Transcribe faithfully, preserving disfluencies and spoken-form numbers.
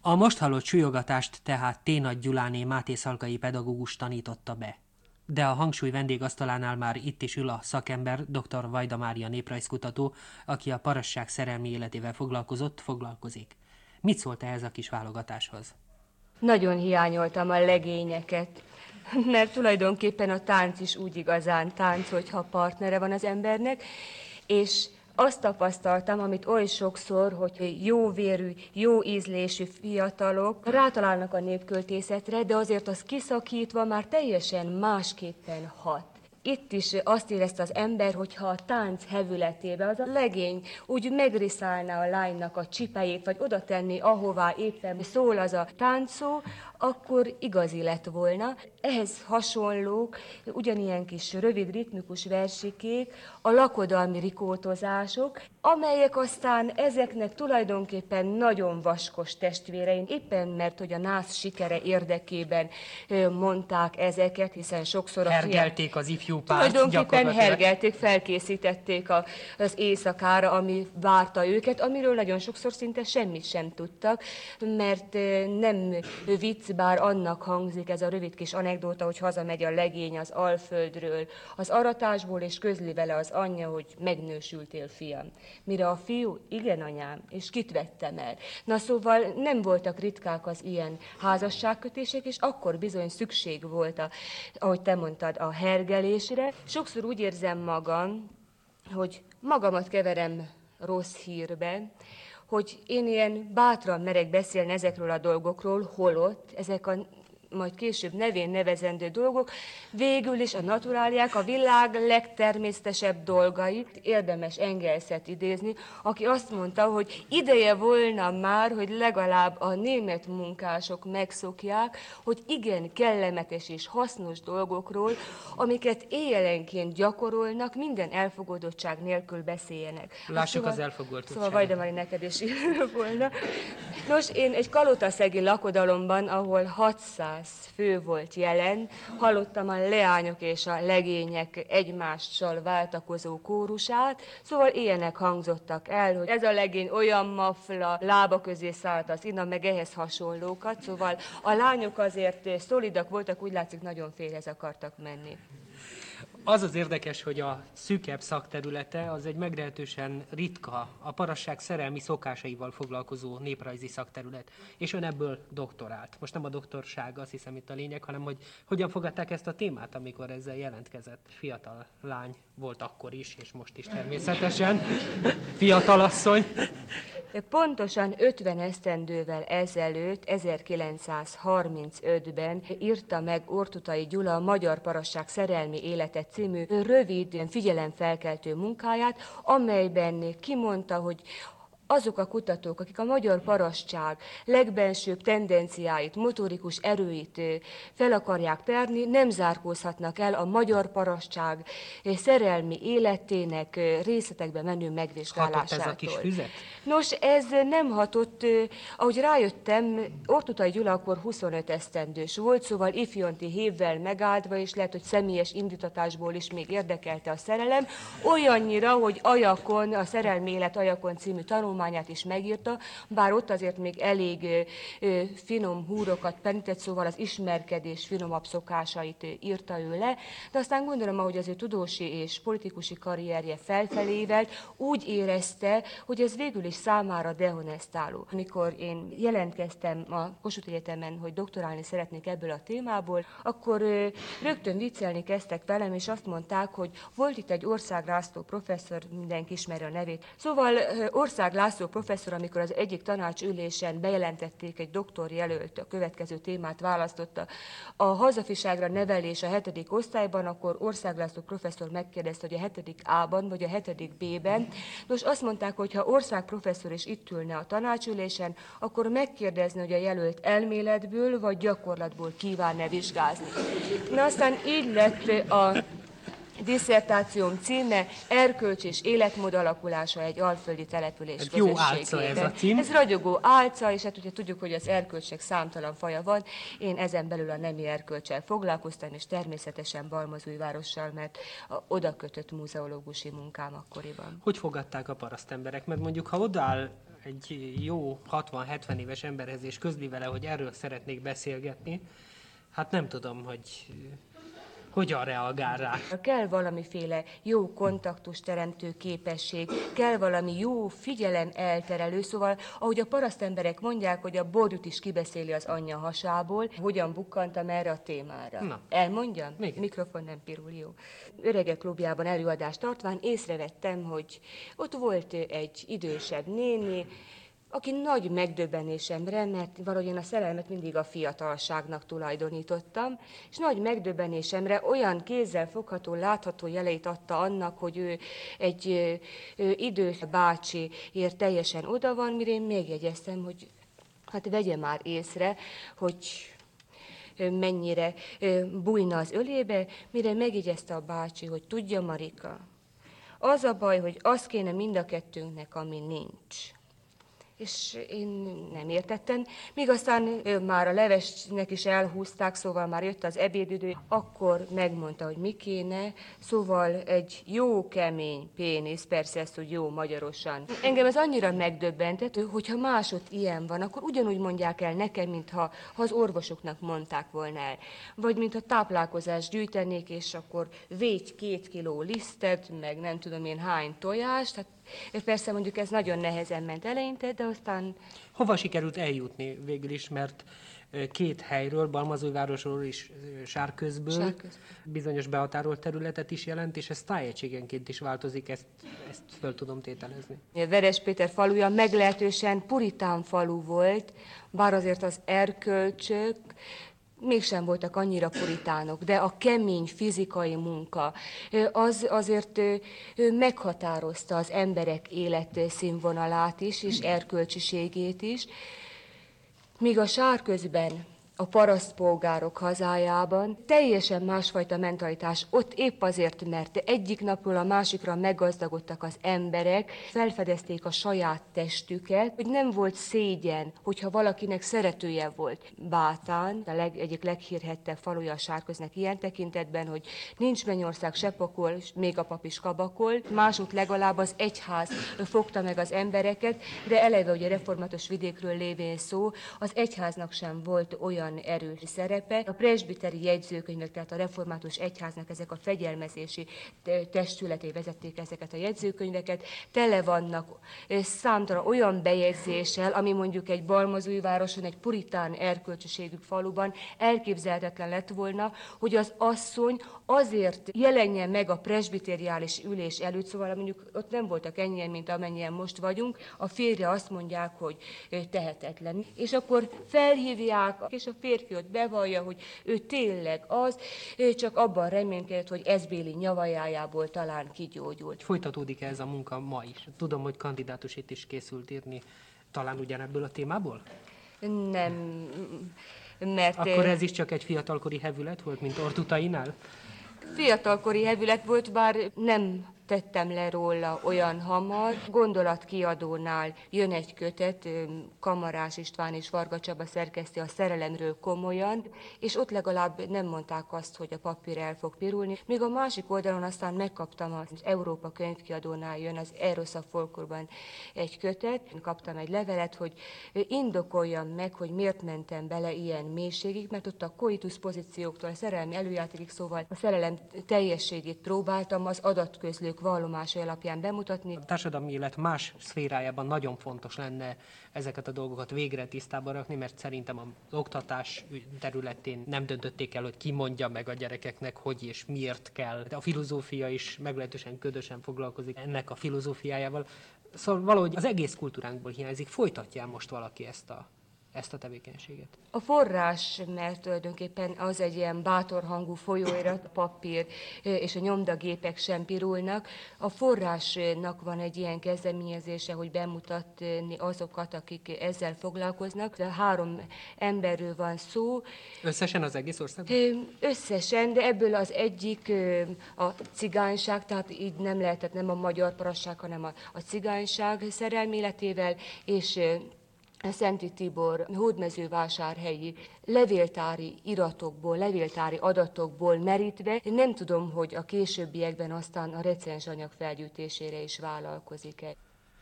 A most hallott súlyogatást tehát Ténagy Gyuláné Máté Szalkai pedagógus tanította be. De a hangsúly vendégasztalánál már itt is ül a szakember, dr. Vajda Mária néprajzkutató, aki a parasság szerelmi életével foglalkozott, foglalkozik. Mit szólt ehhez a kis válogatáshoz? Nagyon hiányoltam a legényeket, mert tulajdonképpen a tánc is úgy igazán tánc, hogyha partnere van az embernek, és azt tapasztaltam, amit oly sokszor, hogy jóvérű, jó ízlésű fiatalok rátalálnak a népköltészetre, de azért az kiszakítva már teljesen másképpen hat. Itt is azt érezte az ember, hogyha a tánc hevületébe az a legény úgy megriszálná a lánynak a csipejét, vagy oda tenné, ahová éppen szól az a táncszó, akkor igazi lett volna. Ehhez hasonlók, ugyanilyen kis rövid ritmikus versikék, a lakodalmi rikótozások, amelyek aztán ezeknek tulajdonképpen nagyon vaskos testvérein, éppen mert, hogy a nász sikere érdekében mondták ezeket, hiszen sokszor a hergelték az ifjú párt, tulajdonképpen hergelték, felkészítették a, az éjszakára, ami várta őket, amiről nagyon sokszor szinte semmit sem tudtak, mert nem vicc, bár annak hangzik ez a rövid kis anekdóta, hogy hazamegy a legény az Alföldről, az aratásból, és közli vele az anyja, hogy megnősültél, fiam. Mire a fiú, igen, anyám, és kit vettem el. Na szóval nem voltak ritkák az ilyen házasságkötések, és akkor bizony szükség volt, a, ahogy te mondtad, a hergelésre. Sokszor úgy érzem magam, hogy magamat keverem rossz hírbe, hogy én ilyen bátran merek beszélni ezekről a dolgokról, holott ezek a majd később nevén nevezendő dolgok, végül is a naturáliák, a világ legtermészetesebb dolgait. Érdemes Engelset idézni, aki azt mondta, hogy ideje volna már, hogy legalább a német munkások megszokják, hogy igen kellemetes és hasznos dolgokról, amiket éjjelenként gyakorolnak, minden elfogadottság nélkül beszéljenek. Lássuk szóval, az elfogultságot. Szóval Vajda Mari, neked is volna. Nos, én egy kalotaszegi lakodalomban, ahol hatszáz fő volt jelen, hallottam a leányok és a legények egymással váltakozó kórusát, szóval ilyenek hangzottak el, hogy ez a legény olyan mafla, lába közé szállt az ina, meg ehhez hasonlókat, szóval a lányok azért szolidak voltak, úgy látszik, nagyon félhez akartak menni. Az az érdekes, hogy a szűkebb szakterülete az egy meglehetősen ritka, a parasság szerelmi szokásaival foglalkozó néprajzi szakterület, és ön ebből doktorált. Most nem a doktorság, azt hiszem itt a lényeg, hanem hogy hogyan fogadták ezt a témát, amikor ezzel jelentkezett. Fiatal lány volt akkor is, és most is természetesen. Fiatalasszony. Pontosan ötven esztendővel ezelőtt, ezerkilencszázharmincötben írta meg Ortutay Gyula a Magyar Parasság szerelmi élete című rövid, figyelemfelkeltő munkáját, amelyben kimondta, hogy azok a kutatók, akik a magyar parasság legbensőbb tendenciáit, motorikus erőit fel akarják tárni, nem zárkózhatnak el a magyar parasság szerelmi életének részletekbe menő megvizsgálásától. Hatott ez a kis füzet? Nos, ez nem hatott, ahogy rájöttem, Ortutay Gyula akkor huszonöt esztendős volt, szóval ifjonti hévvel megáldva, és lehet, hogy személyes indítatásból is még érdekelte a szerelem, olyannyira, hogy Ajakon, a Szerelmi Élet Ajakon című tanulmányát is megírta, bár ott azért még elég ö, finom húrokat penített, szóval az ismerkedés finomabb szokásait írta ő le, de aztán gondolom, ahogy az ő tudósi és politikusi karrierje felfelével úgy érezte, hogy ez végül is számára dehonestáló. Amikor én jelentkeztem a Kossuth Egyetemen, hogy doktorálni szeretnék ebből a témából, akkor ö, rögtön viccelni kezdtek velem, és azt mondták, hogy volt itt egy Ország László professzor, mindenki ismeri a nevét. Szóval ö, Ország László professzor, amikor az egyik tanácsülésen bejelentették, egy doktorjelölt a következő témát választotta, a hazafiságra nevelés a hetedik osztályban, akkor Ország László professzor megkérdezte, hogy a hetedik A-ban vagy a hetedik B-ben. Nos, azt mondták, hogy ha Ország professzor is itt ülne a tanácsülésen, akkor megkérdezni, hogy a jelölt elméletből vagy gyakorlatból kíván-e vizsgázni. Na aztán így lett a disszertációm címe Erkölcs és életmód alakulása egy alföldi település közösségében. Jó álca ez a cím. Ez ragyogó álca, és hát ugye tudjuk, hogy az erkölcsnek számtalan faja van. Én ezen belül a nemi erkölccsel foglalkoztam, és természetesen Balmazújvárossal, mert a oda kötött múzeológusi munkám akkoriban. Hogy fogadták a parasztemberek? Mert mondjuk, ha odaáll egy jó hatvan-hetven éves emberhez, és közli vele, hogy erről szeretnék beszélgetni, hát nem tudom, hogy hogyan reagál rá. Kell valamiféle jó kontaktus teremtő képesség, kell valami jó figyelem elterelő, szóval ahogy a parasztemberek mondják, hogy a borjut is kibeszéli az anyja hasából, hogyan bukkantam erre a témára. Na. Elmondjam? Igen. Mikrofon nem pirul, jó. Öregek klubjában előadást tartván észrevettem, hogy ott volt egy idősebb néni, aki nagy megdöbbenésemre, mert valahogy én a szerelmet mindig a fiatalságnak tulajdonítottam, és nagy megdöbbenésemre olyan kézzel fogható, látható jeleit adta annak, hogy ő egy ö, ö, idős bácsiért teljesen oda van, mire én megjegyeztem, hogy hát vegye már észre, hogy ö, mennyire ö, bújna az ölébe, mire megjegyezte a bácsi, hogy tudja, Marika, az a baj, hogy az kéne mind a kettőnknek, ami nincs. És én nem értettem, míg aztán ö, már a levesnek is elhúzták, szóval már jött az ebédidő, akkor megmondta, hogy mi kéne, szóval egy jó kemény pénisz, persze ezt úgy jó magyarosan. Engem ez annyira megdöbbentett, hogyha másod ilyen van, akkor ugyanúgy mondják el nekem, mintha ha az orvosoknak mondták volna el. Vagy mintha táplálkozást gyűjtenék, és akkor végy két kiló lisztet, meg nem tudom én hány tojást, hát persze mondjuk ez nagyon nehezen ment eleinte, de aztán... Hova sikerült eljutni végül is, mert ö, két helyről, Balmazújvárosról és ö, Sárközből Sárközből. bizonyos behatárolt területet is jelent, és ez tájegységenként is változik, ezt, ezt föl tudom tételezni. Veres Péter faluja meglehetősen puritán falu volt, bár azért az erkölcsök mégsem voltak annyira puritánok, de a kemény fizikai munka ö, az azért ö, ö, meghatározta az emberek életszínvonalát is, és erkölcsiségét is, míg a Sárközben, a parasztpolgárok hazájában teljesen másfajta mentalitás. Ott épp azért, mert egyik napról a másikra meggazdagodtak az emberek, felfedezték a saját testüket, hogy nem volt szégyen, hogyha valakinek szeretője volt. Bátán, a leg, egyik leghírhettebb faluja a Sárköznek ilyen tekintetben, hogy nincs mennyország se pokol, még a pap is kabakol. Másút legalább az egyház fogta meg az embereket, de eleve ugye református vidékről lévén szó, az egyháznak sem volt olyan erős szerepe. A presbiteri jegyzőkönyvek, tehát a református egyháznak ezek a fegyelmezési testületé vezették ezeket a jegyzőkönyveket, tele vannak számtalan olyan bejegyzéssel, ami mondjuk egy Balmazújvároson, egy puritán erkölcsiségű faluban elképzelhetetlen lett volna, hogy az asszony azért jelenjen meg a presbiteriális ülés előtt, szóval mondjuk ott nem voltak ennyien, mint amennyien most vagyunk, a férje azt mondják, hogy tehetetlen. És akkor felhívják, és a férfi ott bevallja, hogy ő tényleg az, ő csak abban reménykedett, hogy ezbéli nyavajájából talán kigyógyult. Folytatódik ez a munka ma is? Tudom, hogy kandidátusét is készült írni, talán ugyanebből a témából? Nem, mert... Akkor ez is csak egy fiatalkori hevület volt, mint Ortutainál? Fiatalkori hevület volt, bár nem tettem le róla olyan hamar. Gondolatkiadónál jön egy kötet, Kamarás István és Varga Csaba szerkeszti, a Szerelemről komolyan, és ott legalább nem mondták azt, hogy a papír el fog pirulni. Míg a másik oldalon aztán megkaptam az Európa könyvkiadónál jön az Eros a Folklórban egy kötet. Kaptam egy levelet, hogy indokoljam meg, hogy miért mentem bele ilyen mélységig, mert ott a coitus pozícióktól a szerelmi előjátékig, szóval a szerelem teljességét próbáltam az adatközlők vallomásai alapján bemutatni. A társadalmi élet más szférájában nagyon fontos lenne ezeket a dolgokat végre tisztába rakni, mert szerintem az oktatás területén nem döntötték el, hogy ki mondja meg a gyerekeknek, hogy és miért kell. De a filozófia is meglehetősen ködösen foglalkozik ennek a filozófiájával. Szóval valahogy az egész kultúránkból hiányzik. Folytatja most valaki ezt a ezt a tevékenységet? A forrás, mert tulajdonképpen az egy ilyen bátorhangú folyóirat, a papír és a nyomdagépek sem pirulnak. A forrásnak van egy ilyen kezdeményezése, hogy bemutatni azokat, akik ezzel foglalkoznak. De három emberről van szó. Összesen az egész országban? Összesen, de ebből az egyik a cigányság, tehát így nem lehetett nem a magyar parasság, hanem a, a cigányság szerelméletével, és Szenti Tibor hódmezővásárhelyi levéltári iratokból, levéltári adatokból merítve. Nem tudom, hogy a későbbiekben aztán a recens anyag felgyűjtésére is vállalkozik-e.